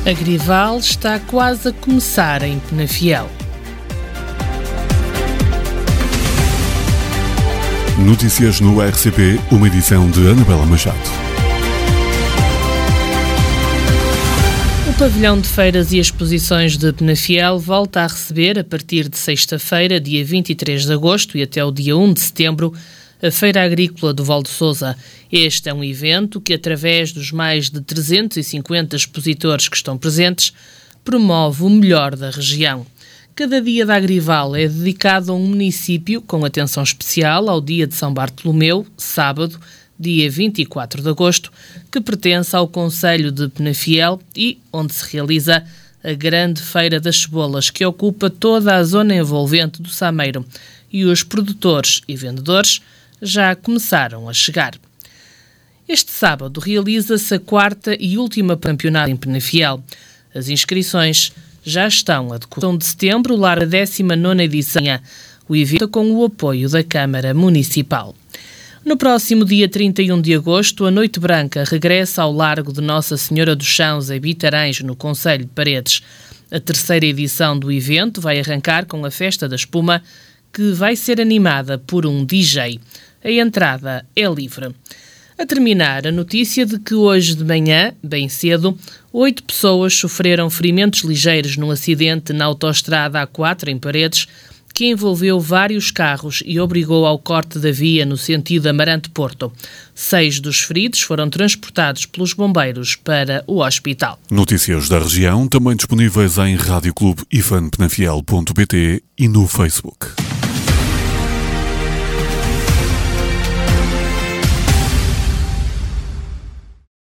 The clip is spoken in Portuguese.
Agrival está quase a começar em Penafiel. Notícias no RCP, uma edição de Anabela Machado. O pavilhão de feiras e exposições de Penafiel volta a receber, a partir de sexta-feira, dia 23 de agosto e até o dia 1 de setembro, a Feira Agrícola do Val de Sousa. Este é um evento que, através dos mais de 350 expositores que estão presentes, promove o melhor da região. Cada dia da Agrival é dedicado a um município, com atenção especial ao dia de São Bartolomeu, sábado, dia 24 de agosto, que pertence ao concelho de Penafiel e onde se realiza a grande Feira das Cebolas, que ocupa toda a zona envolvente do Sameiro, e os produtores e vendedores já começaram a chegar. Este sábado realiza-se a quarta e última campeonato em Penafiel. As inscrições já estão a decorrer. De setembro, lá a 19ª edição, o evento com o apoio da Câmara Municipal. No próximo dia 31 de agosto, a Noite Branca regressa ao Largo de Nossa Senhora dos Chãos, em Bitarange, no concelho de Paredes. A terceira edição do evento vai arrancar com a Festa da Espuma, que vai ser animada por um DJ. A entrada é livre. A terminar, a notícia de que hoje de manhã, bem cedo, 8 pessoas sofreram ferimentos ligeiros num acidente na autoestrada A4 em Paredes, que envolveu vários carros e obrigou ao corte da via no sentido Amarante-Porto. 6 dos feridos foram transportados pelos bombeiros para o hospital. Notícias da região, também disponíveis em radioclubeifanpenafiel.pt e no Facebook.